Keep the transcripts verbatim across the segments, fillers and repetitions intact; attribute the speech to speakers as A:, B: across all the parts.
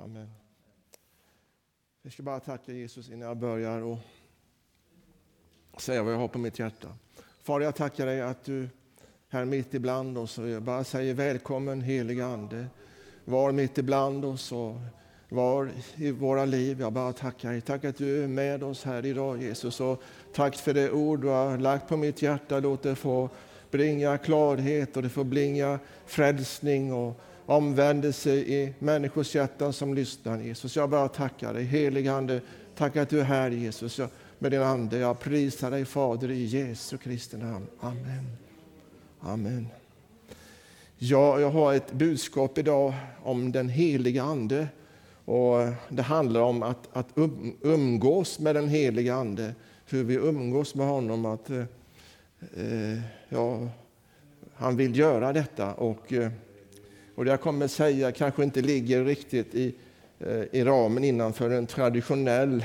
A: Amen. Jag ska bara tacka Jesus innan jag börjar och säga vad jag har på mitt hjärta. Far, jag tackar dig att du här mitt ibland oss, och jag bara säger välkommen heliga ande. Var mitt ibland oss och var i våra liv. Jag bara tackar dig. Tack att du är med oss här idag, Jesus. Och tack för det ord du har lagt på mitt hjärta. Låt det få bringa klarhet och det får bringa frälsning och omvändelse i människors hjärtan som lyssnar, Jesus. Jag bara tackar dig, heliga ande. Tack att du är här, Jesus. Jag, med din ande, jag prisar dig, Fader, i Jesu Kristi namn. Amen. Amen. Ja, jag har ett budskap idag om den heliga ande. Och det handlar om att, att um, umgås med den heliga ande. Hur vi umgås med honom. Att eh, ja, han vill göra detta. Och, och det jag kommer säga kanske inte ligger riktigt i, eh, i ramen innanför en traditionell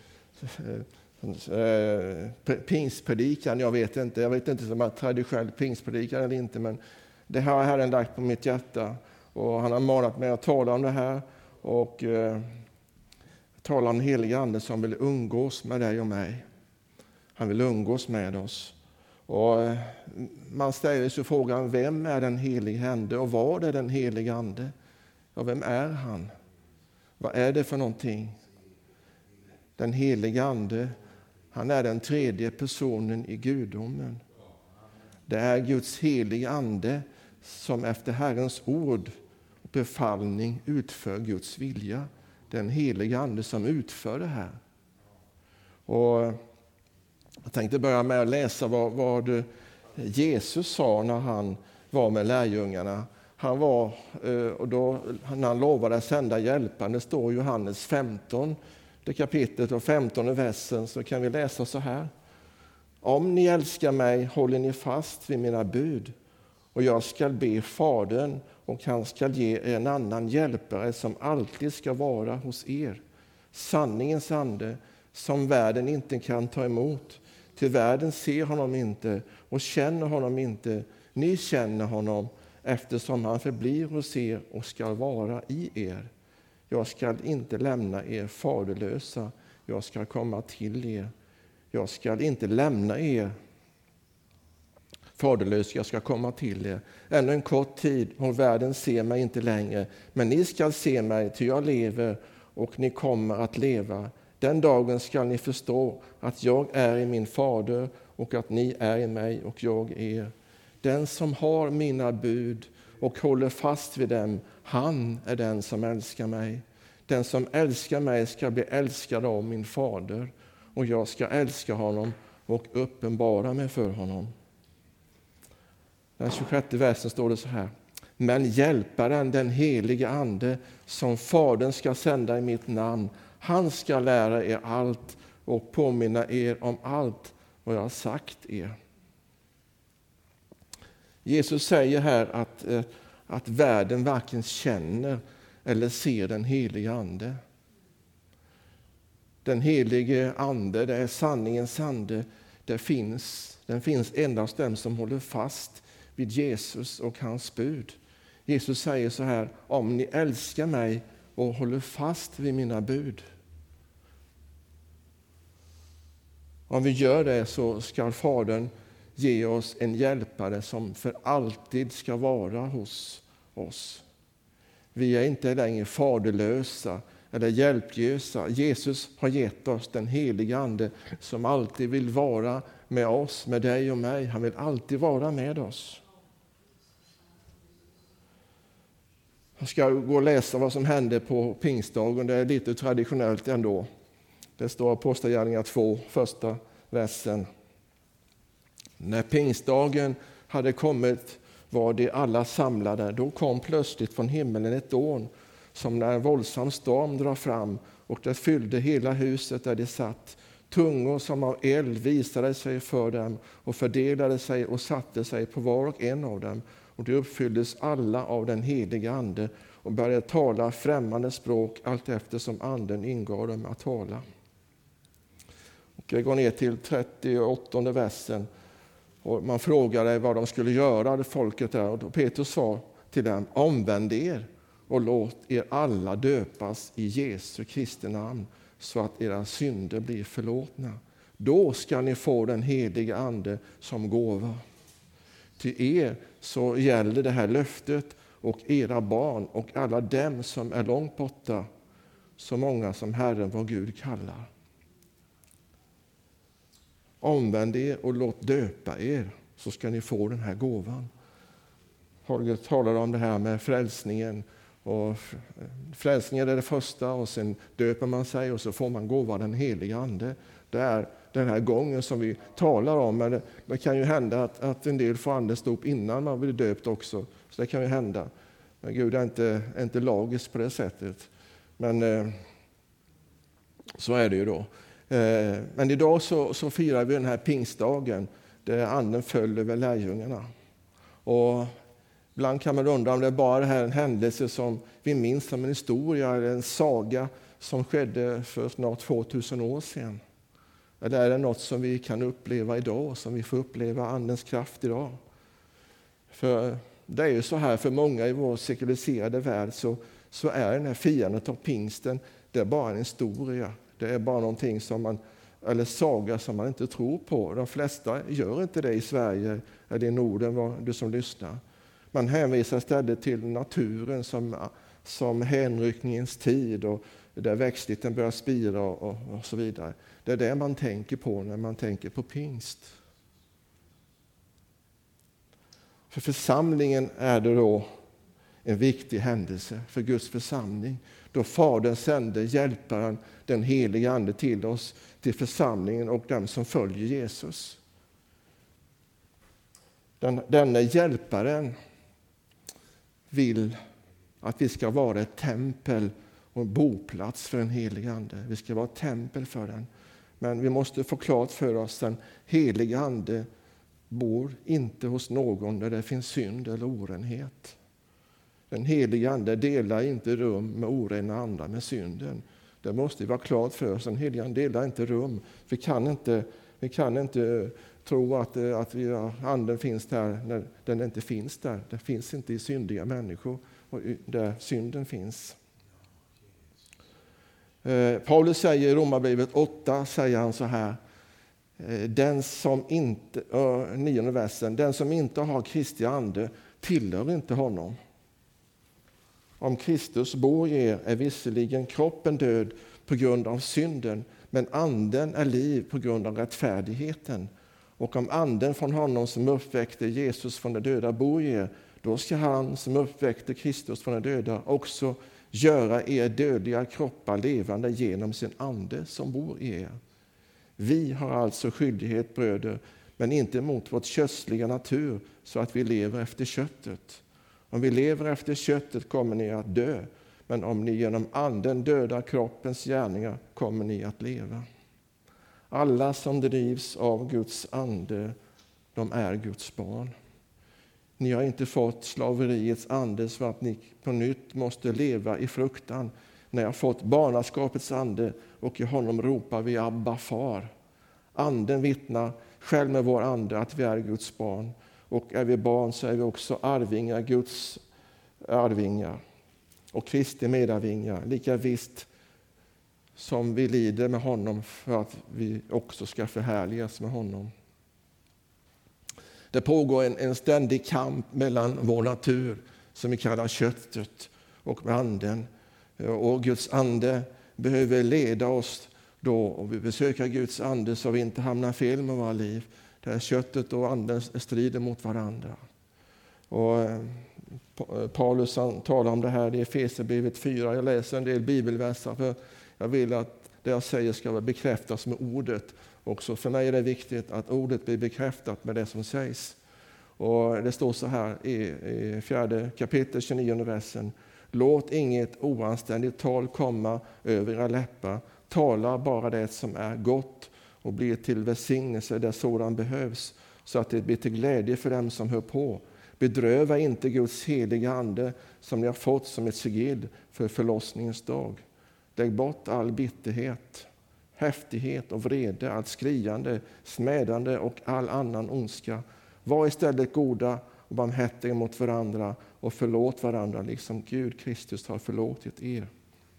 A: eh, pingstpredikan. Jag vet inte. Jag vet inte om jag är traditionell pingstpredikan eller inte. Men det här har Herren lagt på mitt hjärta. Och han har manat mig att tala om det här. Och eh, tala om heliga ande som vill umgås med dig och mig. Han vill umgås med oss. Och eh, man ställer sig frågan, vem är den heliga ande och vad är den heliga ande? Ja, vem är han? Vad är det för någonting? Den heliga ande, han är den tredje personen i gudomen. Det är Guds heliga ande som efter Herrens ord och befallning utför Guds vilja. Den heliga ande som utför det här. Och jag tänkte börja med att läsa vad, vad Jesus sa när han var med lärjungarna. Han var, och då, när han lovade att sända hjälparen, det står i Johannes femton, det kapitlet och femtonde versen, så kan vi läsa så här. Om ni älskar mig håller ni fast vid mina bud, och jag ska be Fadern och han ska ge en annan hjälpare som alltid ska vara hos er. Sanningens ande som världen inte kan ta emot. Till världen ser honom inte och känner honom inte. Ni känner honom eftersom han förblir hos er och ska vara i er. Jag ska inte lämna er faderlösa. Jag ska komma till er. Jag ska inte lämna er faderlös, jag ska komma till er. Ännu en kort tid och världen ser mig inte längre. Men ni ska se mig till jag lever och ni kommer att leva. Den dagen ska ni förstå att jag är i min fader och att ni är i mig och jag är er. Den som har mina bud och håller fast vid dem, han är den som älskar mig. Den som älskar mig ska bli älskad av min fader och jag ska älska honom och uppenbara mig för honom. Den tjugosjätte versen står det så här. Men hjälparen, den heliga ande, som Fadern ska sända i mitt namn, han ska lära er allt och påminna er om allt vad jag har sagt er. Jesus säger här att, att världen varken känner eller ser den heliga ande. Den helige ande, det är sanningens ande, det finns, den finns endast den som håller fast vid Jesus och hans bud. Jesus säger så här, om ni älskar mig och håller fast vid mina bud. Om vi gör det så ska Fadern ge oss en hjälpare som för alltid ska vara hos oss. Vi är inte längre faderlösa eller hjälplösa. Jesus har gett oss den heliga ande som alltid vill vara med oss, med dig och mig. Han vill alltid vara med oss. Jag ska gå och läsa vad som hände på pingstdagen. Det är lite traditionellt ändå. Det står i Apostlagärningarna två, första versen. När pingstdagen hade kommit var de alla samlade. Då kom plötsligt från himmelen ett dån som när en våldsam storm drar fram och det fyllde hela huset där de satt. Tungor som av eld visade sig för dem och fördelade sig och satte sig på var och en av dem. Och de uppfylldes alla av den heliga ande och började tala främmande språk allt efter som anden ingav dem att tala. Och jag går ner till trettioåttonde versen. Och man frågade vad de skulle göra, det folket där. Och Petrus sa till dem, omvänd er och låt er alla döpas i Jesu Kristi namn så att era synder blir förlåtna. Då ska ni få den heliga ande som gåva. Till er så gäller det här löftet och era barn och alla dem som är långt borta, så många som Herren vår Gud kallar. Omvänd er och låt döpa er, så ska ni få den här gåvan. Holger talar om det här med frälsningen. Och frälsningen är det första, och sen döper man sig och så får man gåva den heliga ande. Det är den här gången som vi talar om. Men det, det kan ju hända att, att en del får andens dop innan man blir döpt också. Så det kan ju hända. Men Gud är inte, är inte lagisk på det sättet. Men eh, så är det ju då. Eh, men idag så, så firar vi den här pingstdagen där anden föll över lärjungarna. Och ibland kan man undra om det är bara här en händelse som vi minns som en historia eller en saga som skedde för snart tvåtusen år sedan. Eller är det något som vi kan uppleva idag, som vi får uppleva andens kraft idag? För det är ju så här, för många i vår sekulariserade värld så, så är den här firandet av pingsten, det är bara en historia. Det är bara någonting som man, eller saga som man inte tror på. De flesta gör inte det i Sverige eller i Norden, du som lyssnar. Man hänvisar istället till naturen som, som hänryckningens tid och där växtligheten börjar spira och, och, och så vidare. Det är det man tänker på när man tänker på pingst. För församlingen är det då en viktig händelse för Guds församling. Då Fadern sände hjälparen, den heliga ande, till oss, till församlingen och dem som följer Jesus. Den, denna hjälparen vill att vi ska vara ett tempel och en boplats för den heliga ande. Vi ska vara ett tempel för den. Men vi måste få klart för oss att den heliga ande bor inte hos någon där det finns synd eller orenhet. Den heliga ande delar inte rum med orena andra, med synden. Det måste vara klart för oss. Den heliga ande delar inte rum. Vi kan inte, vi kan inte tro att, att vi, anden finns där när den inte finns där. Den finns inte i syndiga människor och där synden finns. Eh, Paulus säger i Romarbrevet åtta, säger han så här. Den som inte, äh, nionde versen, den som inte har Kristi ande tillhör inte honom. Om Kristus bor i er är visserligen kroppen död på grund av synden, men anden är liv på grund av rättfärdigheten. Och om anden från honom som uppväckte Jesus från de döda bor i er, då ska han som uppväckte Kristus från de döda också göra er dödliga kroppar levande genom sin ande som bor i er. Vi har alltså skyldighet, bröder, men inte mot vårt kötsliga natur så att vi lever efter köttet. Om vi lever efter köttet kommer ni att dö, men om ni genom anden dödar kroppens gärningar kommer ni att leva. Alla som drivs av Guds ande, de är Guds barn. Ni har inte fått slaveriets ande så att ni på nytt måste leva i fruktan. När jag fått barnaskapets ande och i honom ropar vi Abba, far. Anden vittnar själv med vår ande att vi är Guds barn. Och är vi barn så är vi också arvingar, Guds arvingar. Och Kristi medarvingar, lika visst som vi lider med honom för att vi också ska förhärligas med honom. Det pågår en, en ständig kamp mellan vår natur som vi kallar köttet och med anden. Och Guds ande behöver leda oss då, och vi besöker Guds ande så vi inte hamnar fel med våra liv. Där köttet och anden strider mot varandra. Och Paulus talar om det här i Efesierbrevet fyra. Jag läser en del bibelverser för jag vill att det jag säger ska bekräftas med ordet. Också för mig är det viktigt att ordet blir bekräftat med det som sägs. Och det står så här i, i fjärde kapitel tjugonionde versen. Låt inget oanständigt tal komma över era läppar. Tala bara det som är gott och blir till välsignelse där sådan behövs, så att det blir till glädje för dem som hör på. Bedröva inte Guds heliga ande som ni har fått som ett sigill för förlossningens dag. Lägg bort all bitterhet, häftighet och vrede, allt skriande, smädande och all annan ondska. Var istället goda och barmhärtiga mot varandra och förlåt varandra liksom Gud Kristus har förlåtit er.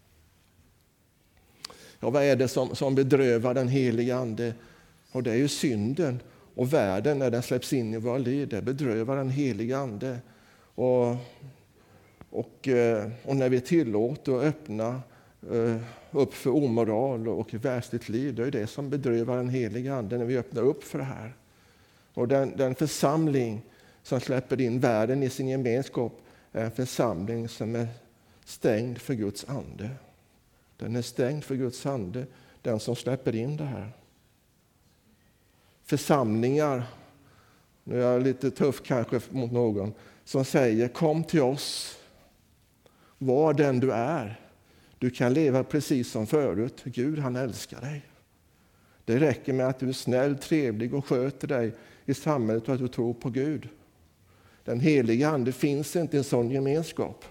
A: Ja, vad är det som, som bedrövar den heliga ande? Och det är ju synden och världen när den släpps in i våra liv. Det bedrövar den heliga ande. Och, och, och när vi tillåter och öppnar upp för omoral och världsligt liv, det är det som bedrövar den heliga ande, när vi öppnar upp för det här. Och den, den församling som släpper in världen i sin gemenskap är en församling som är stängd för Guds ande. Den är stängd för Guds ande, den som släpper in det här. Församlingar, nu är jag lite tuff kanske mot någon, som säger kom till oss, var den du är. Du kan leva precis som förut. Gud, han älskar dig. Det räcker med att du är snäll, trevlig och sköter dig i samhället och att du tror på Gud. Den heliga ande finns inte i en sån gemenskap.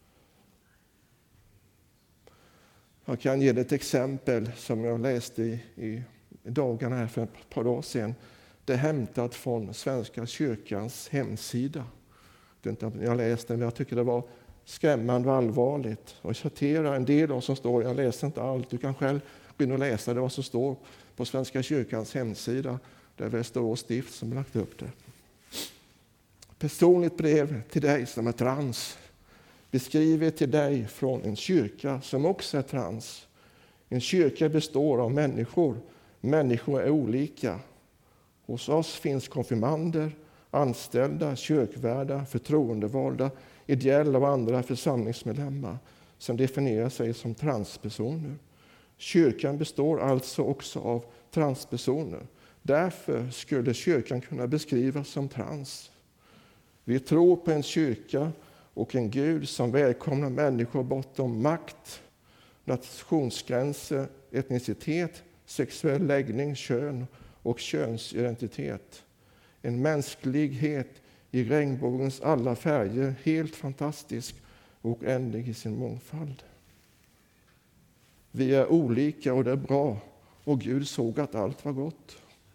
A: Jag kan ge dig ett exempel som jag läste i, i dagarna här för ett par dagar sedan. Det är hämtat från Svenska kyrkans hemsida. Jag vet inte om jag läste den, men jag tycker det var skrämmande och allvarligt. Och jag citerar en del av som står, jag läser inte allt, du kan själv gå in och läsa det vad som står på Svenska kyrkans hemsida, där Västerås stift som lagt upp det. Personligt brev till dig som är trans. Beskrivet till dig från en kyrka som också är trans. En kyrka består av människor. Människor är olika. Hos oss finns konfirmander, anställda, kyrkvärdar, förtroendevalda, ideella och andra församlingsmedlemmar som definierar sig som transpersoner. Kyrkan består alltså också av transpersoner. Därför skulle kyrkan kunna beskrivas som trans. Vi tror på en kyrka och en Gud som välkomnar människor bortom makt, nationsgränser, etnicitet, sexuell läggning, kön och könsidentitet. En mänsklighet i regnbågens alla färger, helt fantastisk och ändlig i sin mångfald. Vi är olika och det är bra, och Gud såg att allt var gott.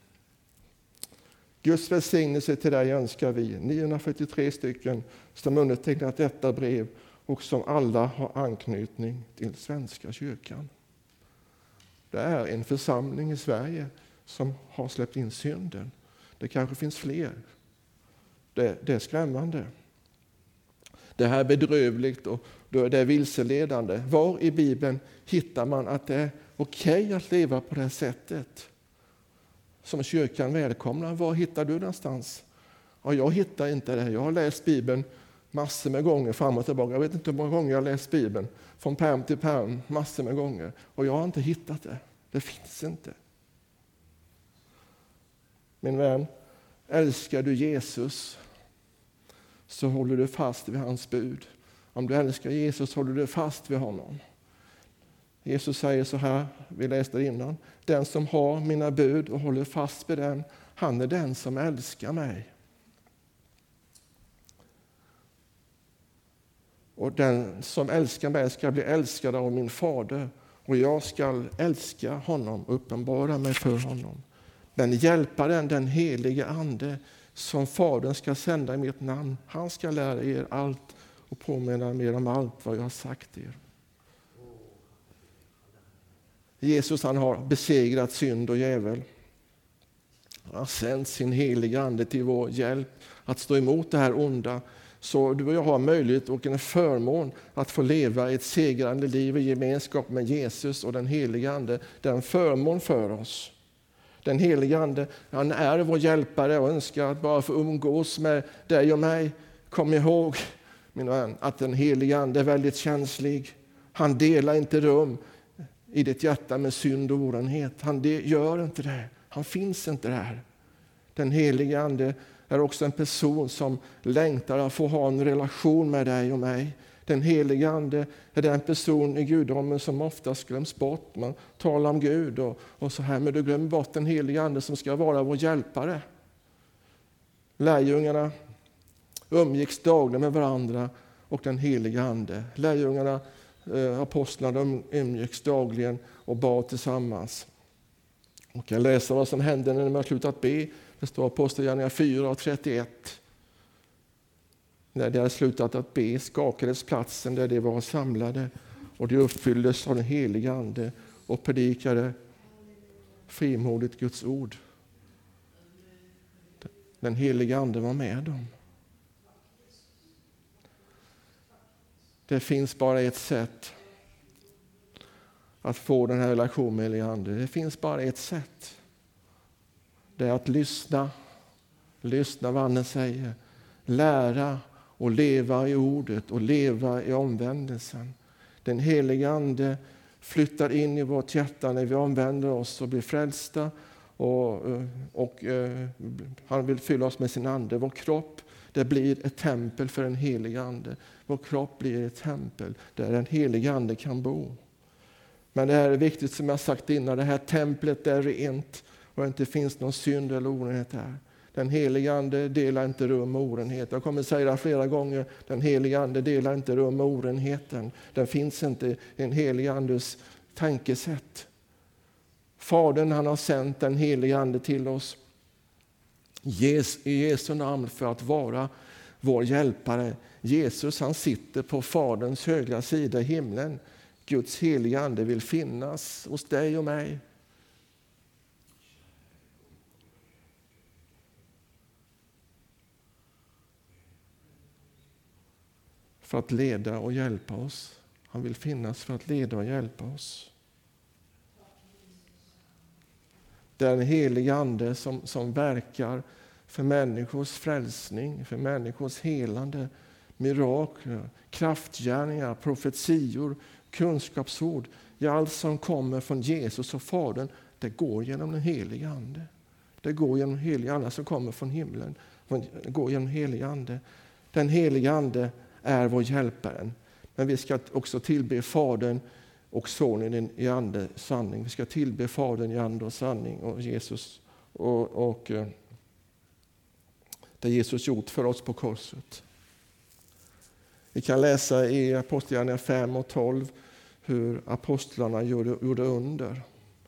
A: Guds välsignelse till dig önskar vi, niohundrafyrtiotre stycken som undertecknat detta brev och som alla har anknytning till Svenska kyrkan. Det är en församling i Sverige som har släppt in synden. Det kanske finns fler. Det, det är skrämmande. Det här är bedrövligt och det är vilseledande. Var i Bibeln hittar man att det är okej att leva på det här sättet? Som kyrkan välkomnar. Var hittar du någonstans? Ja, jag hittar inte det. Jag har läst Bibeln massor med gånger fram och tillbaka. Jag vet inte hur många gånger jag har läst Bibeln. Från pärm till pärm, massor med gånger. Och jag har inte hittat det. Det finns inte. Min vän, älskar du Jesus så håller du fast vid hans bud. Om du älskar Jesus håller du fast vid honom. Jesus säger så här, vi läste innan. Den som har mina bud och håller fast vid den, han är den som älskar mig. Och den som älskar mig ska bli älskad av min fader. Och jag ska älska honom, uppenbara mig för honom. Men hjälparen, den helige ande, som fadern ska sända i mitt namn, han ska lära er allt och påminna er om allt vad jag har sagt er. Jesus, han har besegrat synd och djävul. Han har sänt sin heliga ande till vår hjälp att stå emot det här onda. Så du och jag har möjlighet och en förmån att få leva ett segrande liv i gemenskap med Jesus och den heliga ande. Det är en förmån för oss. Den heliga ande, han är vår hjälpare och önskar att bara få umgås med dig och mig. Kom ihåg, min vän, att den heliga ande är väldigt känslig. Han delar inte rum i ditt hjärta med synd och orenhet. Han gör inte det. Han finns inte där. Den heliga ande är också en person som längtar att få ha en relation med dig och mig. Den heliga ande är den person i gudomen som oftast glöms bort. Man talar om Gud och, och så här, men du glömmer bort den heliga ande som ska vara vår hjälpare. Lärjungarna umgicks dagligen med varandra och den heliga ande. Lärjungarna, eh, apostlarna, de umgicks dagligen och bad tillsammans. Och jag läser vad som hände när de har slutat be. Det står Apostlagärningarna fyra och trettioett. När de hade slutat att be skakades platsen där de var samlade, och de uppfylldes av den heliga ande och predikade frimodigt Guds ord. Den heliga ande var med dem. Det finns bara ett sätt att få den här relationen med helig ande. Det finns bara ett sätt. Det är att lyssna. Lyssna vad anden säger. Lära och leva i ordet och leva i omvändelsen. Den heliga ande flyttar in i vårt hjärta när vi omvänder oss och blir frälsta. Och, och, och han vill fylla oss med sin ande. Vår kropp, det blir ett tempel för den heliga ande. Vår kropp blir ett tempel där den heliga ande kan bo. Men det här är viktigt, som jag sagt innan. Det här templet är rent och det inte finns någon synd eller orenhet här. Den heliga ande delar inte rum med orenhet. Jag kommer säga det flera gånger. Den heliga ande delar inte rum med orenheten. Den finns inte i den heliga andes tankesätt. Fadern, han har sänt den heliga ande till oss i Jesu namn för att vara vår hjälpare. Jesus, han sitter på Faderns högra sida i himlen. Guds heliga ande vill finnas hos dig och mig. För att leda och hjälpa oss. Han vill finnas för att leda och hjälpa oss. Den heliga ande som, som verkar för människors frälsning, för människors helande, mirakler, kraftgärningar, profetior, kunskapsord. Ja, allt som kommer från Jesus och Fadern, det går genom den heliga ande. Det går genom den heliga ande som kommer från himlen. Det går genom den heliga ande. Den heliga ande är vår hjälpare. Men vi ska också tillbe Fadern och Sonen i ande och sanning. Vi ska tillbe Fadern i ande och sanning och Jesus och, och det Jesus gjort för oss på korset. Vi kan läsa i Apostlagärningarna fem och tolv hur apostlarna gjorde, gjorde under.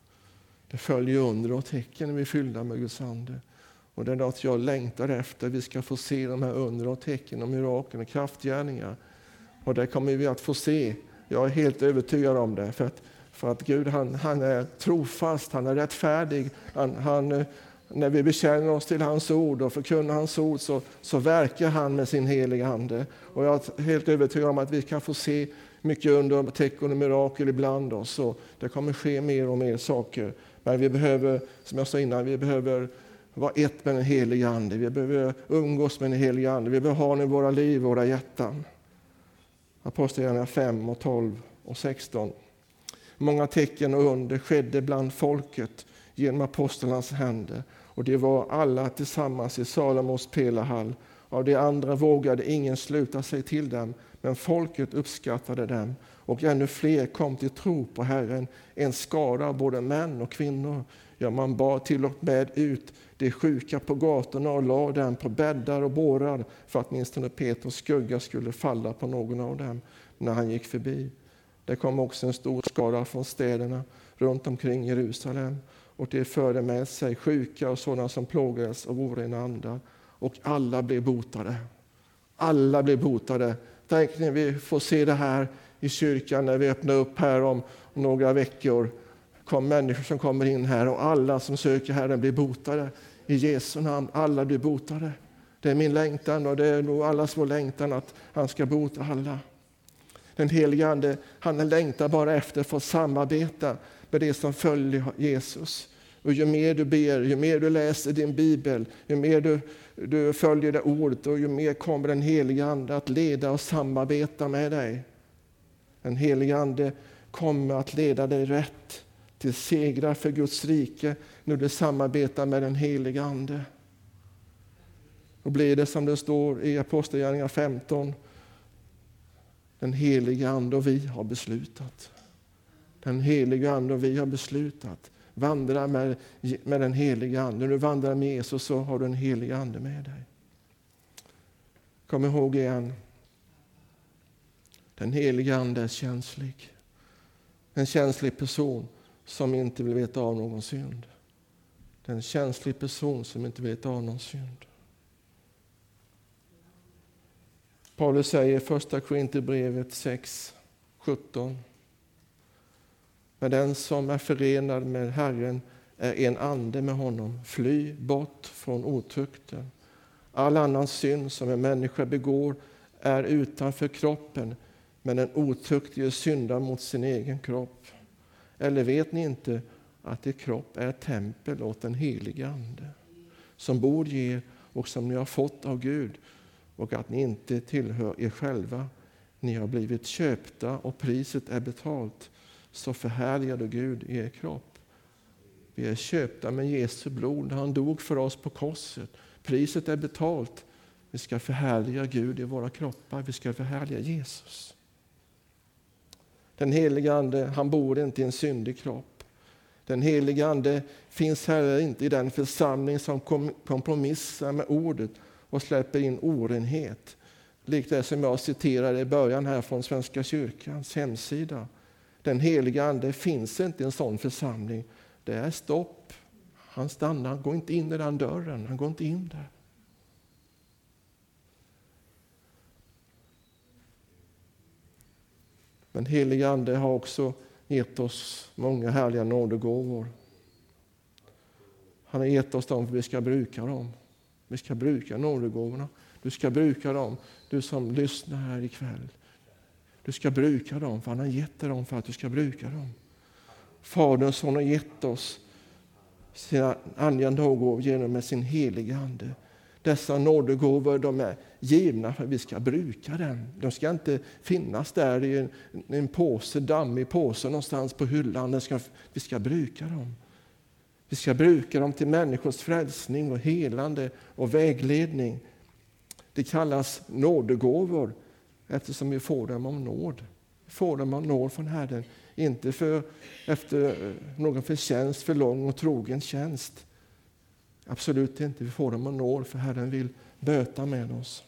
A: Det följer under och tecken när vi är fyllda med Guds ande. Och det är något jag längtar efter. Vi ska få se de här under och tecken och mirakel och kraftgärningar. Och det kommer vi att få se. Jag är helt övertygad om det. För att, för att Gud han, han är trofast, han är rättfärdig. Han, han, när vi bekänner oss till hans ord och förkunnar hans ord så, så verkar han med sin heliga ande. Och jag är helt övertygad om att vi kan få se mycket under och tecken och mirakel ibland oss. Så det kommer ske mer och mer saker. Men vi behöver, som jag sa innan, vi behöver vara ett med den heliga ande. Vi behöver umgås med den heliga ande. Vi behöver ha den i våra liv, våra hjärtan. Apostlagärningarna fem och tolv och sexton. Många tecken och under skedde bland folket genom apostlarnas händer. Och det var alla tillsammans i Salomos pelarhall. Av de andra vågade ingen sluta sig till dem. Men folket uppskattade dem. Och ännu fler kom till tro på Herren. En skara både män och kvinnor. Ja, man bar till och med ut de sjuka på gatorna och la dem på bäddar och bårar för att åtminstone Petrus skugga skulle falla på någon av dem när han gick förbi. Det kom också en stor skara från städerna runt omkring Jerusalem och det förde med sig sjuka och sådana som plågades av orena andar och alla blev botade. Alla blev botade. Tänk när vi får se det här i kyrkan när vi öppnar upp här om några veckor. Kom människor som kommer in här och alla som söker Herren blir botade. I Jesu namn, alla blir botade. Det är min längtan och det är nog allas vår längtan att han ska bota alla. Den helige ande, han längtar bara efter för att samarbeta med det som följer Jesus. Och ju mer du ber, ju mer du läser din bibel, ju mer du, du följer det ordet och ju mer kommer den helige ande att leda och samarbeta med dig. Den helige ande kommer att leda dig rätt till segrar för Guds rike när du samarbetar med den heliga ande. Och blir det som det står i Apostlagärningarna femton. Den heliga ande och vi har beslutat. Den heliga ande och vi har beslutat. Vandra med, med den heliga ande. När du vandrar med Jesus så har du en helig ande med dig. Kom ihåg igen. Den heliga ande är känslig. En känslig person som inte vill veta av någon synd. En känslig person som inte vill veta av någon synd. Paulus säger i första Korinthierbrevet sex sjutton. Men den som är förenad med Herren är en ande med honom. Fly bort från otukten. All annan synd som en människa begår är utanför kroppen, men den otuktige syndar mot sin egen kropp. Eller vet ni inte att er kropp är ett tempel åt den helige Ande, som bor i er och som ni har fått av Gud, och att ni inte tillhör er själva. Ni har blivit köpta och priset är betalt, så förhärligar du Gud i er kropp. Vi är köpta med Jesu blod. Han dog för oss på korset. Priset är betalt. Vi ska förhärliga Gud i våra kroppar. Vi ska förhärliga Jesus. Den heliga Ande, han bor inte i en syndig kropp. Den heliga Ande finns heller inte i den församling som kompromissar med ordet och släpper in orenhet. Likt det som jag citerade i början här från Svenska kyrkans hemsida. Den heliga Ande finns inte i en sån församling. Det är stopp. Han stannar, han går inte in i den dörren. Han går inte in där. Men heliga Ande har också gett oss många härliga nådegåvor. Han har gett oss dem för vi ska bruka dem. Vi ska bruka nådegåvorna. Du ska bruka dem, du som lyssnar här ikväll. Du ska bruka dem, för han har gett dig dem för att du ska bruka dem. Fadern som har gett oss sina andliga nådegåvor genom med sin heliga Ande. Dessa nådegåvor, de är givna för att vi ska bruka dem. De ska inte finnas där i en, en påse, dammig påse någonstans på hyllan. Ska, vi ska bruka dem. Vi ska bruka dem till människors frälsning och helande och vägledning. Det kallas nådegåvor eftersom vi får dem om nåd. Vi får dem om nåd från Herren. Inte för, efter någon förtjänst, för lång och trogen tjänst. Absolut inte. Vi får dem om nåd för Herren vill böta med oss.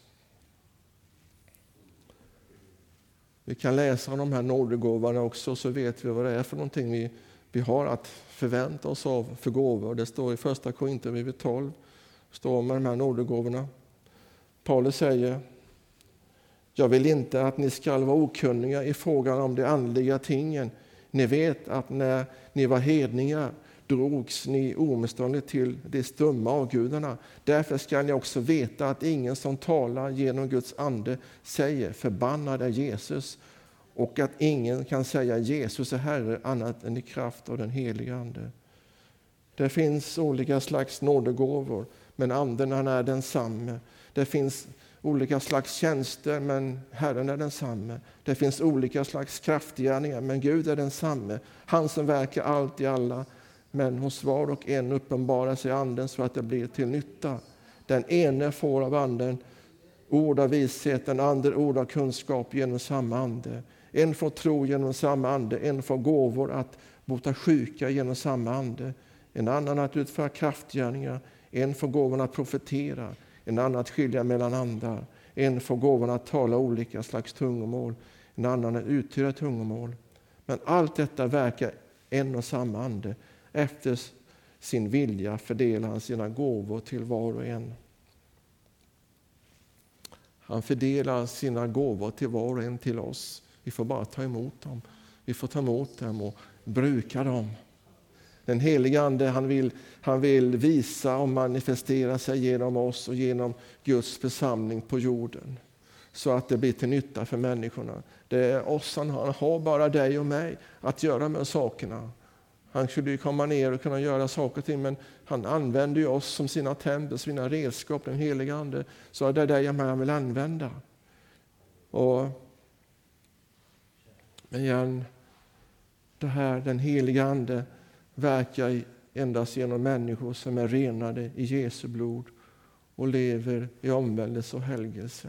A: Vi kan läsa om de här nådegåvorna också, så vet vi vad det är för någonting vi, vi har att förvänta oss av för gåvor. Det står i första Korinthierbrevet tolv. Står med de här nådegåvorna. Paulus säger: jag vill inte att ni ska vara okunniga i frågan om de andliga tingen. Ni vet att när ni var hedningar drogs ni omeståndligt till de stumma avgudarna. Därför ska ni också veta att ingen som talar genom Guds ande säger förbannad är Jesus, och att ingen kan säga Jesus är Herre annat än i kraft av den heliga Ande. Det finns olika slags nådegåvor, men anden han är densamme. Det finns olika slags tjänster, men Herren är densamme. Det finns olika slags kraftgärningar, men Gud är densamme. Han som verkar allt i alla, men hos var och en uppenbarar sig anden så att det blir till nytta. Den ene får av anden ord av vishet, den andra ord av kunskap genom samma ande. En får tro genom samma ande, en får gåvor att bota sjuka genom samma ande. En annan att utföra kraftgärningar, en får gåvorna att profetera, en annan att skilja mellan andar. En får gåvorna att tala olika slags tungomål, en annan att uttyda tungomål. Men allt detta verkar en och samma ande. Efter sin vilja fördelar han sina gåvor till var och en. Han fördelar sina gåvor till var och en till oss. Vi får bara ta emot dem. Vi får ta emot dem och bruka dem. Den heliga Ande, han vill, han vill visa och manifestera sig genom oss och genom Guds församling på jorden. Så att det blir till nytta för människorna. Det är oss han har, han har bara dig och mig att göra med sakerna. Han skulle ju komma ner och kunna göra saker och ting, men han använder ju oss som sina tempel, sina redskap, den heliga Ande. Så det är det jag vill använda. Och men igen, det här, den heliga Ande verkar endast genom människor som är renade i Jesu blod och lever i omvändelse och helgelse.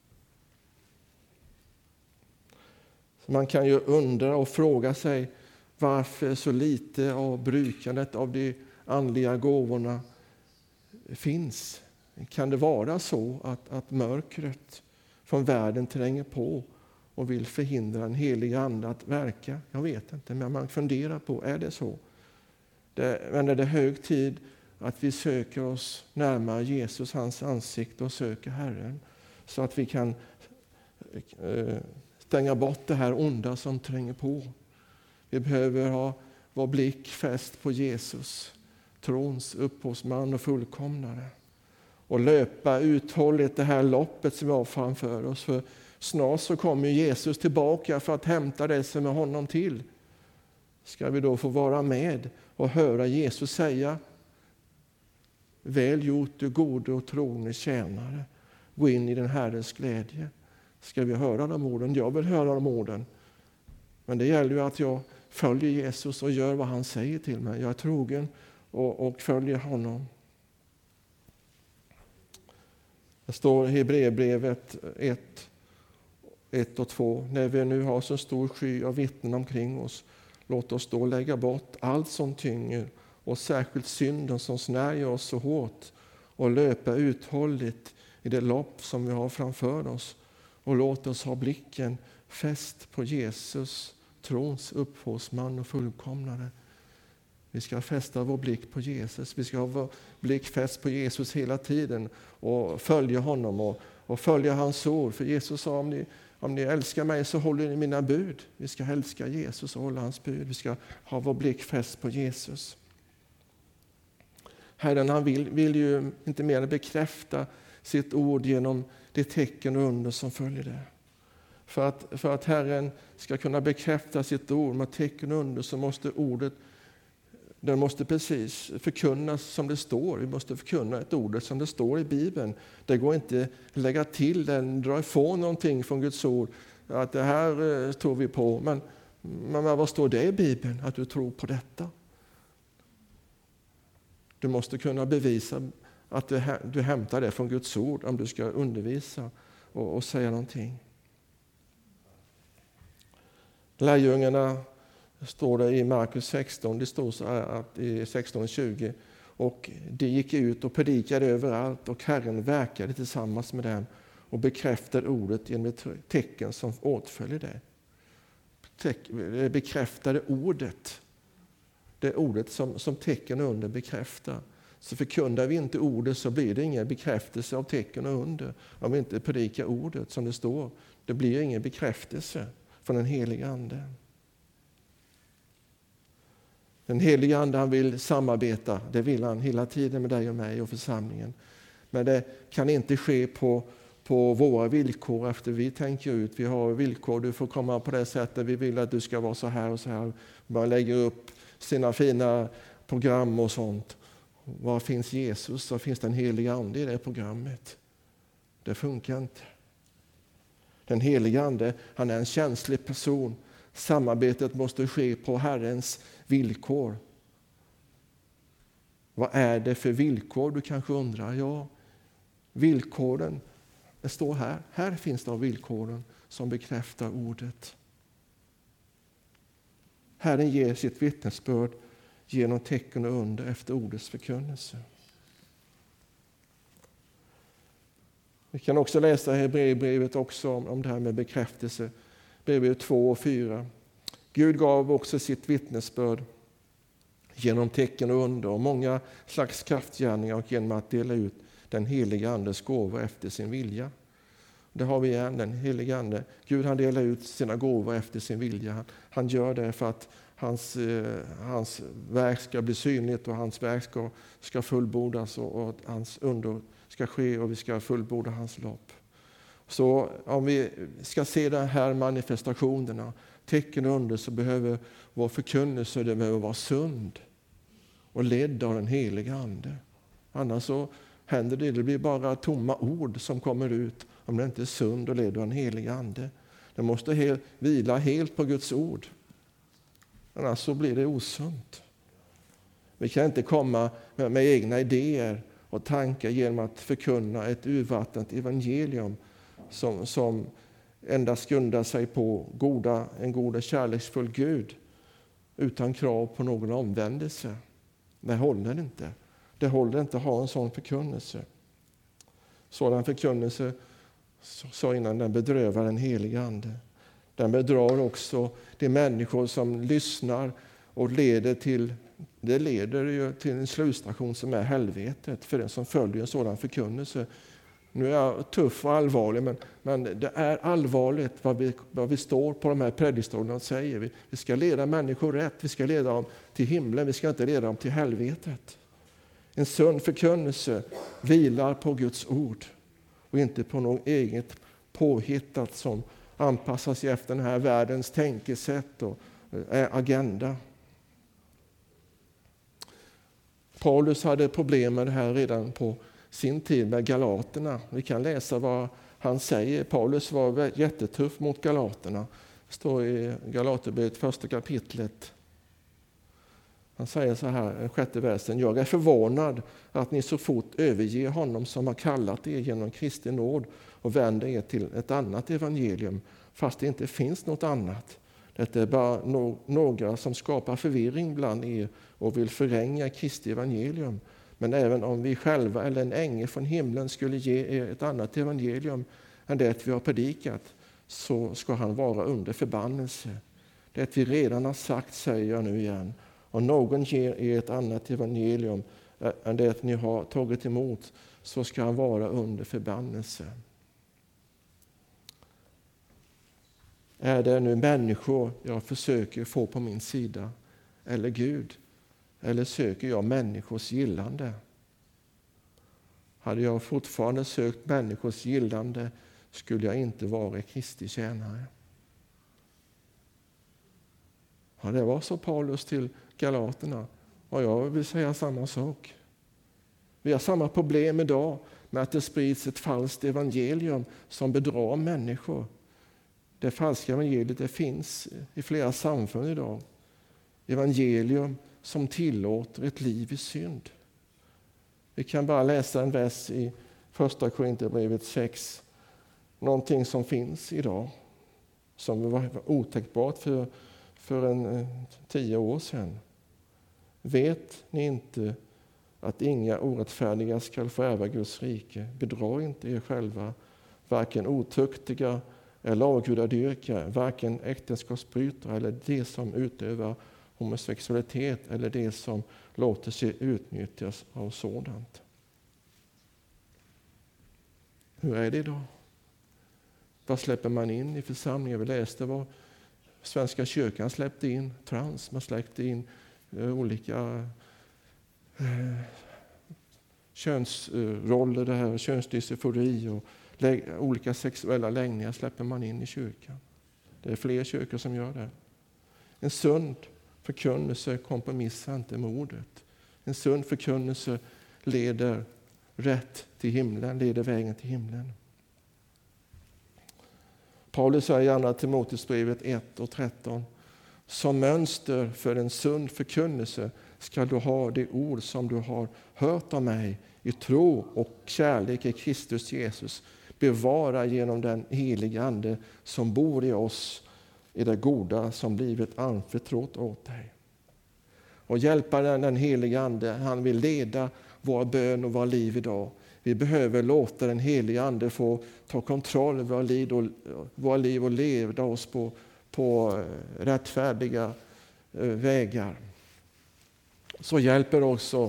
A: Så man kan ju undra och fråga sig varför så lite av brukandet av de andliga gåvorna finns. Kan det vara så att, att mörkret från världen tränger på och vill förhindra en helig ande att verka? Jag vet inte, men man funderar på, är det så? Det, men är det hög tid att vi söker oss närmare Jesus, hans ansikte, och söker Herren, så att vi kan stänga bort det här onda som tränger på. Vi behöver ha vår blick fäst på Jesus, trons upphovsman och fullkomnare. Och löpa uthålligt det här loppet som vi har framför oss. För snart så kommer Jesus tillbaka för att hämta det som är honom till. Ska vi då få vara med och höra Jesus säga: väl gjort, du gode och trogne tjänare. Gå in i den Herrens glädje. Ska vi höra de orden? Jag vill höra de orden. Men det gäller ju att jag följer Jesus och gör vad han säger till mig. Jag är trogen och, och följer honom. Det står i Hebreerbrevet ett, ett och två. När vi nu har så stor sky av vittnen omkring oss, låt oss då lägga bort allt som tynger och särskilt synden som snärjer oss så hårt och löpa uthålligt i det lopp som vi har framför oss. Och låt oss ha blicken fäst på Jesus, trons upphovsman och fullkomnare. Vi ska fästa vår blick på Jesus. Vi ska ha vår blick fäst på Jesus hela tiden och följa honom och, och följa hans ord. För Jesus sa: om ni, om ni älskar mig så håller ni mina bud. Vi ska älska Jesus och hålla hans bud. Vi ska ha vår blick fäst på Jesus. Herren, han vill, vill ju inte mer bekräfta sitt ord genom det tecken och under som följer det. För att, för att Herren ska kunna bekräfta sitt ord med tecken och under så måste ordet, den måste precis förkunnas som det står. Vi måste förkunna ett ord som det står i Bibeln. Det går inte att lägga till den, dra ifrån någonting från Guds ord. Att det här eh, tror vi på. Men, men vad står det i Bibeln? Att du tror på detta. Du måste kunna bevisa att du, du hämtar det från Guds ord om du ska undervisa och, och säga någonting. Lärjungarna, står det i Markus sexton, det står så här att i sexton tjugo, och de gick ut och predikade överallt och Herren verkade tillsammans med dem och bekräftade ordet genom ett tecken som åtföljer det. Det bekräftade ordet. Det är ordet som, som tecken och under bekräftar. Så förkunnar vi inte ordet så blir det ingen bekräftelse av tecken och under. Om vi inte predikar ordet som det står, det blir ingen bekräftelse från den heliga ande. Den heliga ande, han vill samarbeta, det vill han hela tiden med dig och mig och församlingen. Men det kan inte ske på, på våra villkor efter vi tänker ut. Vi har villkor, du får komma på det sättet, vi vill att du ska vara så här och så här. Man lägger upp sina fina program och sånt. Var finns Jesus? Så finns den heliga ande i det programmet. Det funkar inte. Den heliga ande, han är en känslig person. Samarbetet måste ske på Herrens villkor. Vad är det för villkor, du kanske undrar? Ja, villkoren, det står här. Här finns de villkoren som bekräftar ordet. Herren ger sitt vittnesbörd genom tecken och under efter ordets förkunnelse. Vi kan också läsa i Hebreerbrevet också om, om det här med bekräftelse. Hebreerbrevet två och fyra. Gud gav också sitt vittnesbörd genom tecken och under och många slags kraftgärningar och genom att dela ut den heliga andes gåvor efter sin vilja. Det har vi igen, den heliga ande. Gud, han delar ut sina gåvor efter sin vilja. Han, han gör det för att hans, eh, hans verk ska bli synligt och hans verk ska, ska fullbordas och, och hans under ska ske och vi ska fullborda hans lopp. Så om vi ska se de här manifestationerna, tecken och under, så behöver vår förkunnelse det behöver vara sund och ledd av den heliga ande. Annars så händer det, det blir bara tomma ord som kommer ut om det inte är sund och ledd av den heliga ande. Det måste helt, vila helt på Guds ord. Annars så blir det osunt. Vi kan inte komma med, med egna idéer och tankar genom att förkunna ett urvattnat evangelium som, som endast grundar sig på goda, en god och kärleksfull Gud utan krav på någon omvändelse. Det håller inte. Det håller inte att ha en sån förkunnelse. Sådan förkunnelse, så innan, den bedrövar den heliga ande. Den bedrar också de människor som lyssnar och leder till, det leder ju till en slutstation som är helvetet för den som följer en sådan förkunnelse. Nu är jag tuff och allvarlig, men, men det är allvarligt vad vi, vad vi står på de här predikstolarna och säger. Vi, vi ska leda människor rätt, vi ska leda dem till himlen, vi ska inte leda dem till helvetet. En sund förkunnelse vilar på Guds ord och inte på något eget påhittat som anpassas efter den här världens tänkesätt och agenda. Paulus hade problem med det här redan på sin tid med galaterna. Vi kan läsa vad han säger. Paulus var jättetuff mot galaterna. Det står i Galaterbrevet första kapitlet. Han säger så här, sjätte versen. Jag är förvånad att ni så fort överger honom som har kallat er genom Kristi nåd och vänder er till ett annat evangelium, fast det inte finns något annat. Det är bara no- några som skapar förvirring bland er och vill förränga Kristi evangelium. Men även om vi själva eller en ängel från himlen skulle ge er ett annat evangelium än det vi har predikat, så ska han vara under förbannelse. Det vi redan har sagt säger jag nu igen. Om någon ger er ett annat evangelium än det ni har tagit emot, så ska han vara under förbannelse. Är det nu människor jag försöker få på min sida, eller Gud? Eller söker jag människors gillande? Hade jag fortfarande sökt människors gillande skulle jag inte vara Kristi tjänare. Ja, det var så Paulus till galaterna. Och jag vill säga samma sak. Vi har samma problem idag med att det sprids ett falskt evangelium som bedrar människor. Det falska evangeliet det finns i flera samfund idag. Evangelium som tillåter ett liv i synd. Vi kan bara läsa en vers i första Korinthierbrevet sex. Någonting som finns idag. Som var otänkbart för, för en tio år sedan. Vet ni inte att inga orättfärdiga ska få ärva Guds rike? Bedra inte er själva, varken otuktiga eller avgudadyrkare, varken äktenskapsbrytare eller de som utövar homosexualitet eller de som låter sig utnyttjas av sådant. Hur är det idag? Vad släpper man in i församlingen? Vi läste vad Svenska kyrkan släppte in trans, man släppte in eh, olika eh, könsroller, det här, könsdysfori och lä- olika sexuella läggningar släpper man in i kyrkan. Det är fler kyrkor som gör det. En sund förkunnelse kompromissar inte med ordet. En sund förkunnelse leder rätt till himlen, leder vägen till himlen. Paulus säger i andra Timoteusbrevet ett och tretton. Som mönster för en sund förkunnelse ska du ha det ord som du har hört av mig i tro och kärlek i Kristus Jesus. Bevara genom den heliga ande som bor i oss i det goda som blivit anförtrott åt dig. Och hjälpa den, den heliga ande, han vill leda våra bön och våra liv idag. Vi behöver låta den heliga ande få ta kontroll över våra liv och, våra liv och leda oss på, på rättfärdiga vägar. Så hjälper också,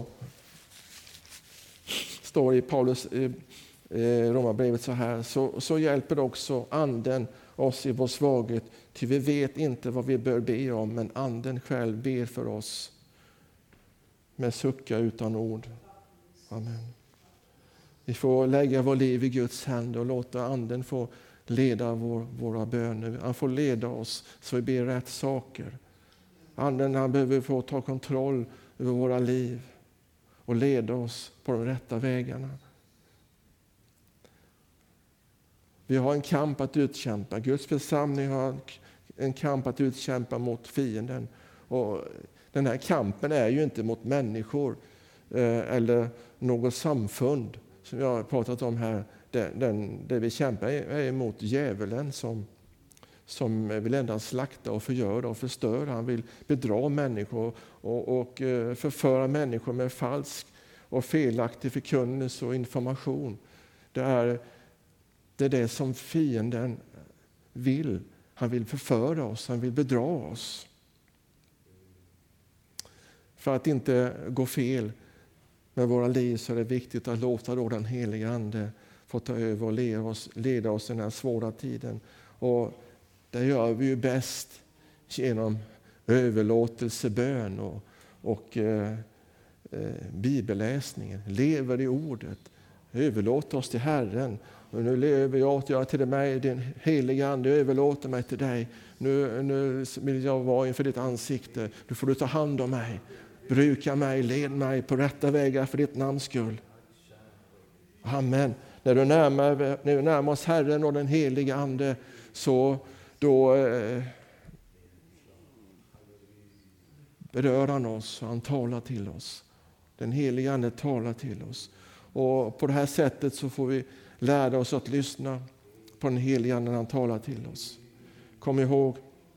A: står i Paulus i Romarbrevet så här, så, så hjälper också anden oss i vår svaghet, till vi vet inte vad vi bör be om, men anden själv ber för oss med suckar utan ord. Amen. Vi får lägga vår liv i Guds händer och låta anden få leda vår, våra böner. Han får leda oss så vi ber rätt saker. Anden han behöver få ta kontroll över våra liv och leda oss på de rätta vägarna. Vi har en kamp att utkämpa. Guds församling har en kamp att utkämpa mot fienden. Och den här kampen är ju inte mot människor eh, eller något samfund som jag har pratat om här. Den, den, det vi kämpar är emot djävulen som, som vill endast slakta och förgöra och förstöra. Han vill bedra människor och, och eh, förföra människor med falsk och felaktig förkunnelse och information. Det är Det är det som fienden vill. Han vill förföra oss, han vill bedra oss. För att inte gå fel med våra liv så är det viktigt att låta då den heliga ande få ta över och leda oss, leda oss i den här svåra tiden. Och det gör vi ju bäst genom överlåtelsebön och, och eh, eh, bibelläsningen. Lever i ordet. Överlåt oss till Herren. Och nu lever jag åt jag till dig, din heliga ande, överlåter mig till dig. Nu, nu vill jag vara inför ditt ansikte. Nu får du ta hand om mig. Bruka mig, led mig på rätta vägar för ditt namns skull. Amen. När du närmar, när du närmar oss Herren och den heliga ande, så då eh, berör han oss och han talar till oss. Den heliga ande talar till oss. Och på det här sättet så får vi lära oss att lyssna på den heliga ande när han talar till oss. Kom ihåg,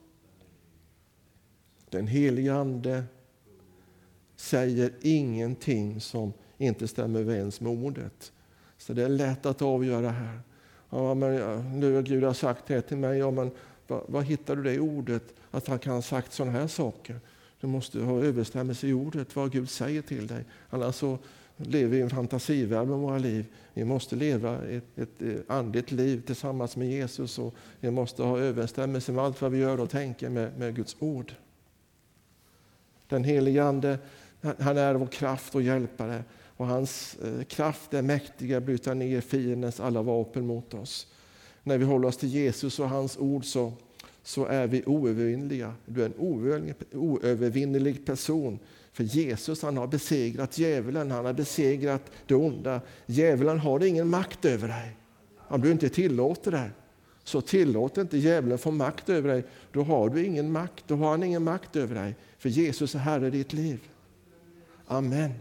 A: den heliga ande säger ingenting som inte stämmer överens med ordet. Så det är lätt att avgöra här. Ja, men nu har Gud har sagt det till mig. Ja, men vad, vad hittar du det i ordet? Att han kan ha sagt sådana här saker. Du måste ha överstämmelse i ordet, vad Gud säger till dig. Annars så lever vi i en fantasivärld med våra liv. Vi måste leva ett, ett, ett andligt liv tillsammans med Jesus. Och vi måste ha överstämmelse med allt vad vi gör och tänker med, med Guds ord. Den helige ande, han är vår kraft och hjälpare. Och hans eh, kraft är mäktiga att bryta ner fiendens alla vapen mot oss. När vi håller oss till Jesus och hans ord så, så är vi oövervinnliga. Du är en oövervinnelig person. För Jesus, han har besegrat djävulen, han har besegrat det onda. Djävulen har ingen makt över dig. Om du inte tillåter det, så tillåter inte djävulen få makt över dig. Då har du ingen makt, då har han ingen makt över dig. För Jesus är Herre i ditt liv. Amen.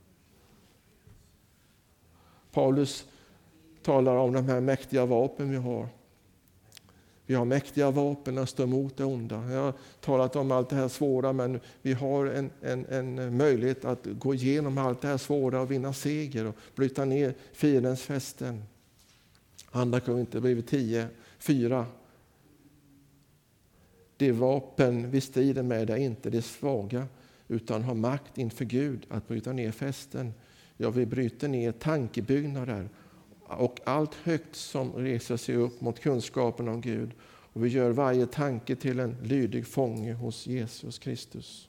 A: Paulus talar om de här mäktiga vapen vi har. Vi har mäktiga vapen att stå emot det onda. Jag har talat om allt det här svåra, men vi har en, en, en möjlighet att gå igenom allt det här svåra och vinna seger och bryta ner fiendens fästen. Andra Korinthierbrevet tio, fyra. Det vapen vi strider med är inte det svaga, utan har makt inför Gud att bryta ner fästen. Ja, vi bryter ner tankebyggnader och allt högt som reser sig upp mot kunskapen om Gud. Och vi gör varje tanke till en lydig fånge hos Jesus Kristus.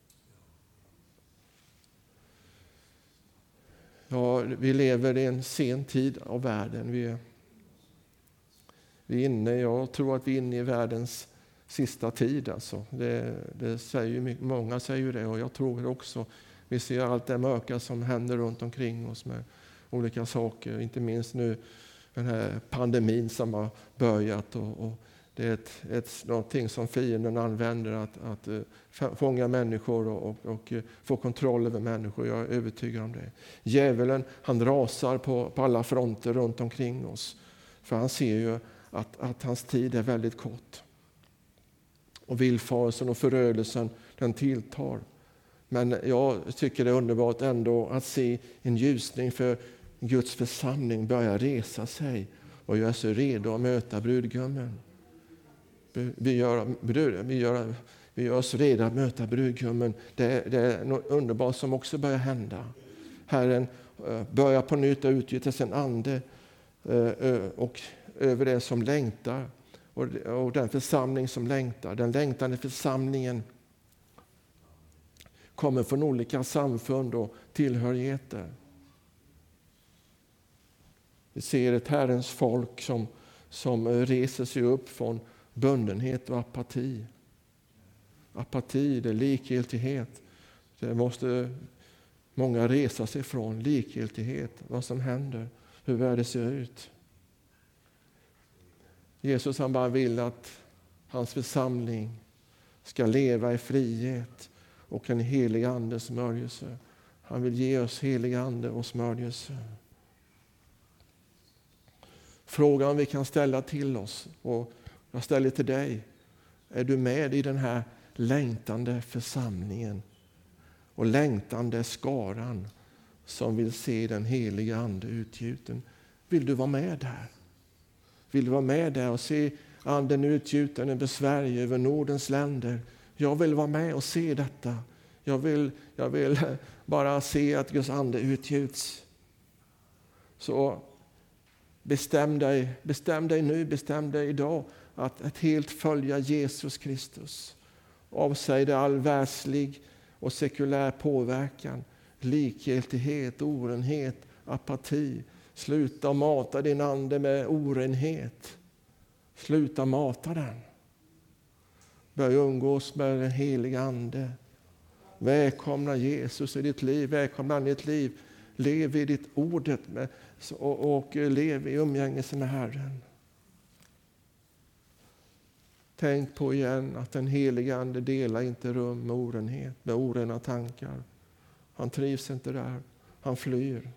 A: Ja, vi lever i en sen tid av världen. Vi är, vi är inne, jag tror att vi är inne i världens sista tid. Alltså. Det, det säger, många säger ju det och jag tror det också. Vi ser allt det mörka som händer runt omkring oss med olika saker. Inte minst nu den här pandemin som har börjat. Och, och det är ett, ett, någonting som fienden använder att, att fånga människor och, och, och få kontroll över människor. Jag är övertygad om det. Djävulen, han rasar på, på alla fronter runt omkring oss. För han ser ju att, att hans tid är väldigt kort. Och villfarelsen och förödelsen, den tilltar. Men jag tycker det är underbart ändå att se en ljusning, för Guds församling börjar resa sig och gör sig redo att möta brudgummen. Vi gör, vi gör, vi gör oss redo att möta brudgummen. Det, det är något underbart som också börjar hända. Herren börjar på nytt att utgjuta sin ande och över det som längtar. Och den församling som längtar, den längtande församlingen kommer från olika samfund och tillhörigheter. Vi ser ett Herrens folk som, som reser sig upp från bundenhet och apati. Apati, det är likgiltighet. Det måste många resa sig från. Likgiltighet, vad som händer, hur världen ser ut. Jesus, han bara vill att hans församling ska leva i frihet och en helig ande smörjelse. Han vill ge oss helig ande och smörjelse. Frågan vi kan ställa till oss, och jag ställer till dig: är du med i den här längtande församlingen och längtande skaran som vill se den heliga ande utgjuten? Vill du vara med där? Vill du vara med där och se anden utgjuten över Sverige, över Nordens länder? Jag vill vara med och se detta. Jag vill, jag vill bara se att Guds ande utgjuts. Så bestäm dig, bestäm dig nu, bestäm dig idag att, att helt följa Jesus Kristus. Avsäg dig all världslig och sekulär påverkan, likgiltighet, orenhet, apati. Sluta mata din ande med orenhet. Sluta mata den. Börja umgås med den heliga ande. Välkomna Jesus i ditt liv. Välkomna han i ditt liv. Lev i ditt ordet med, och, och lev i umgängelse med Herren. Tänk på igen att den heliga ande delar inte rum med orenhet, med orena tankar. Han trivs inte där. Han flyr.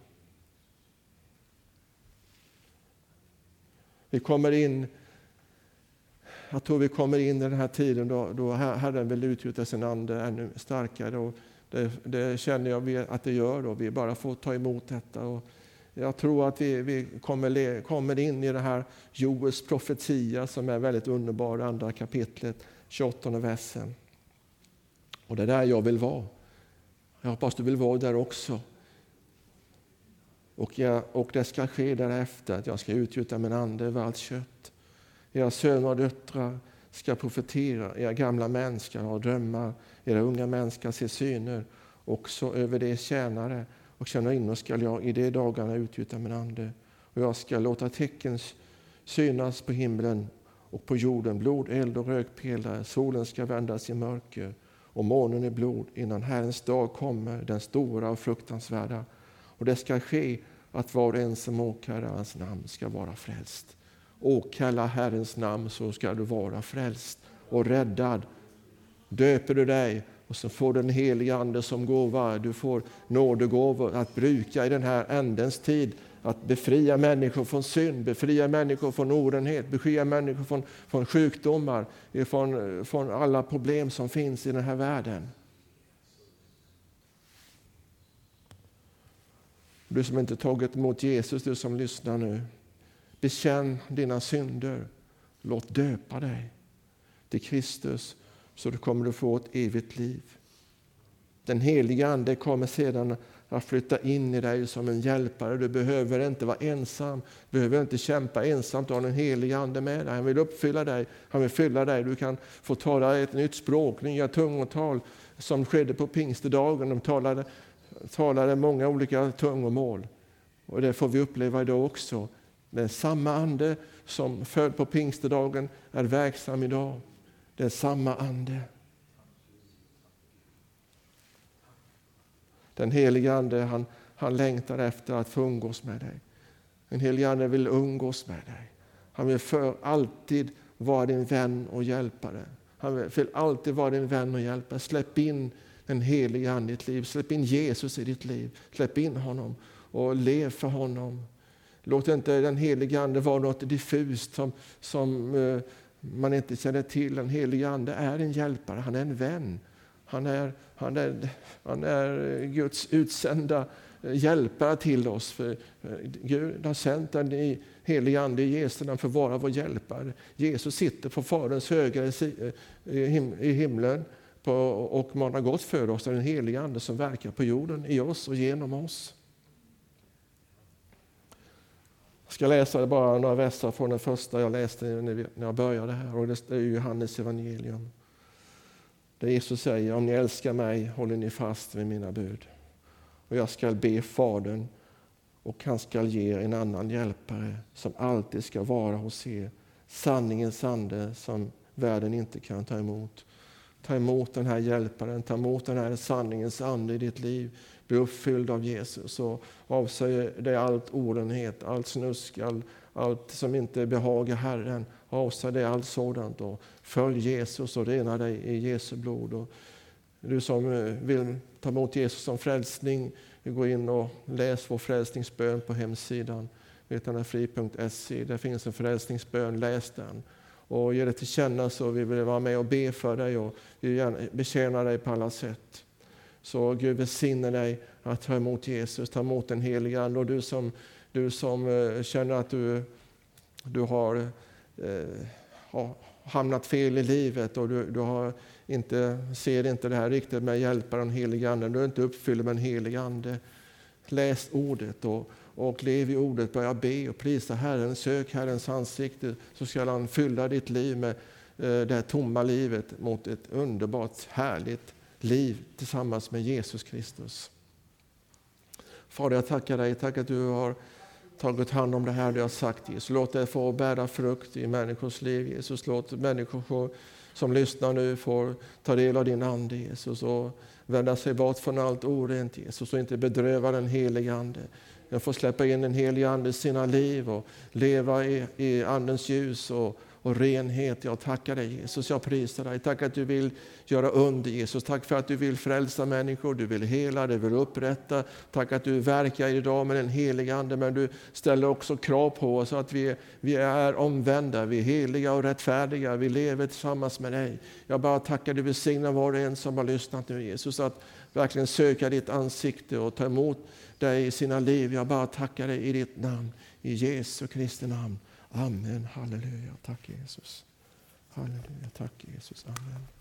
A: Vi kommer in, jag tror vi kommer in i den här tiden då, då Herren vill utgjuta sin ande ännu starkare. Och det, det känner jag att det gör då. Vi bara får ta emot detta. Och jag tror att vi, vi kommer, kommer in i det här Joels profetia som är väldigt underbar, andra kapitlet, tjugoåttonde versen. Och det är där jag vill vara. Jag hoppas du vill vara där också. Och, jag, och det ska ske därefter att jag ska utgjuta min ande över allt kött. Era söner och döttrar ska profetera, era gamla män ska ha drömmar, era unga män ska se syner, också över det tjänare och känna in och ska jag i de dagarna utgjuta min ande. Och jag ska låta tecken synas på himlen och på jorden, blod, eld och rökpelare. Solen ska vändas i mörker och månen i blod innan Herrens dag kommer, den stora och fruktansvärda. Och det ska ske att var och en som åkallar hans namn ska vara frälst. Åkalla Herrens namn så ska du vara frälst och räddad. Döper du dig och så får den heliga ande som gåva. Du får nådegåvor att bruka i den här ändens tid. Att befria människor från synd, befria människor från orenhet, befria människor från, från sjukdomar, från, från alla problem som finns i den här världen. Du som inte tagit emot Jesus, du som lyssnar nu. Bekänn dina synder. Låt döpa dig till Kristus så du kommer att få ett evigt liv. Den heliga ande kommer sedan att flytta in i dig som en hjälpare. Du behöver inte vara ensam. Du behöver inte kämpa ensamt. Du har den heliga ande med dig. Han vill uppfylla dig. Han vill fylla dig. Du kan få tala ett nytt språk, nya tungotal som skedde på pingstdagen. De talade, talade många olika tungomål. Och det får vi uppleva idag också. Men samma ande som föll på pingstdagen är verksam idag. Det är samma ande. Den heliga ande, han, han längtar efter att få umgås med dig. Den heliga ande vill umgås med dig. Han vill för alltid vara din vän och hjälpare. Han vill alltid vara din vän och hjälpare. Släpp in den heliga ande i ditt liv. Släpp in Jesus i ditt liv. Släpp in honom och lev för honom. Låt inte den heliga ande vara något diffust som, som uh, man inte känner till. Den heliga ande är en hjälpare. Han är en vän. Han är, han är, han är Guds utsända hjälpare till oss. För Gud har sänt den i heliga ande i Jesus för att vara vår hjälpare. Jesus sitter på Faderns högra i himlen på, och man har gått för oss. Den heliga ande som verkar på jorden i oss och genom oss. Jag ska läsa bara några verser från den första jag läste när jag började här. Och det är Johannes evangelium. Där Jesus säger, om ni älskar mig håller ni fast vid mina bud. Och jag ska be Fadern och han ska ge en annan hjälpare som alltid ska vara hos er. Sanningens ande som världen inte kan ta emot. Ta emot den här hjälparen, ta emot den här sanningens ande i ditt liv. Bli uppfylld av Jesus och avsäg dig allt orenhet, allt snusk, all, allt som inte behagar Herren. Avsäg dig allt sådant och följ Jesus och rena dig i Jesu blod. Och du som vill ta emot Jesus som frälsning, gå in och läs vår frälsningsbön på hemsidan vetanafri punkt se. Där finns en frälsningsbön, läs den. Och ge det till känna så vi vill vara med och be för dig och betjäna dig på alla sätt. Så Gud välsigne dig att ta emot Jesus, ta emot den heliga ande. Och du som, du som uh, känner att du, du har, uh, har hamnat fel i livet och du, du har inte, ser inte det här riktigt med hjälpa den heliga ande. Du är inte uppfylld med en helig ande. Läs ordet och, och lev i ordet, börja be och prisa Herren, sök Herrens ansikte, så ska han fylla ditt liv med det här tomma livet mot ett underbart, härligt liv tillsammans med Jesus Kristus. Fader, jag tackar dig, tack att du har tagit hand om det här du har sagt, Jesus. Låt det få bära frukt i människors liv, Jesus. Låt människor som lyssnar nu får ta del av din ande, Jesus, och vända sig bort från allt orent, Jesus, och inte bedröva den heliga ande. Jag får släppa in den heliga ande i sina liv och leva i, i andens ljus och och renhet. Jag tackar dig, Jesus, jag prisar dig. Tack att du vill göra under, Jesus. Tack för att du vill frälsa människor, du vill hela, du vill upprätta. Tack att du verkar idag med den heliga ande, men du ställer också krav på oss att vi, vi är omvända, vi är heliga och rättfärdiga, vi lever tillsammans med dig. Jag bara tackar dig, välsigna var och en som har lyssnat nu, Jesus, att verkligen söka ditt ansikte och ta emot dig i sina liv. Jag bara tackar dig i ditt namn, i Jesu Kristi namn. Amen, halleluja, tack Jesus. Halleluja, tack Jesus, amen.